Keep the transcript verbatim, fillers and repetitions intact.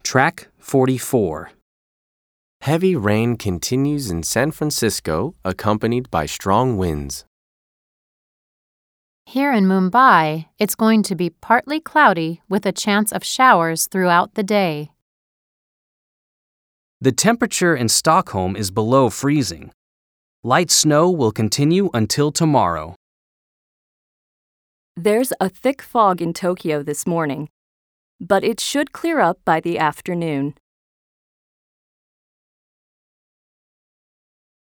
Track forty-four. Heavy rain continues in San Francisco, accompanied by strong winds. Here in Mumbai, it's going to be partly cloudy with a chance of showers throughout the day. The temperature in Stockholm is below freezing. Light snow will continue until tomorrow. There's a thick fog in Tokyo this morning, but it should clear up by the afternoon.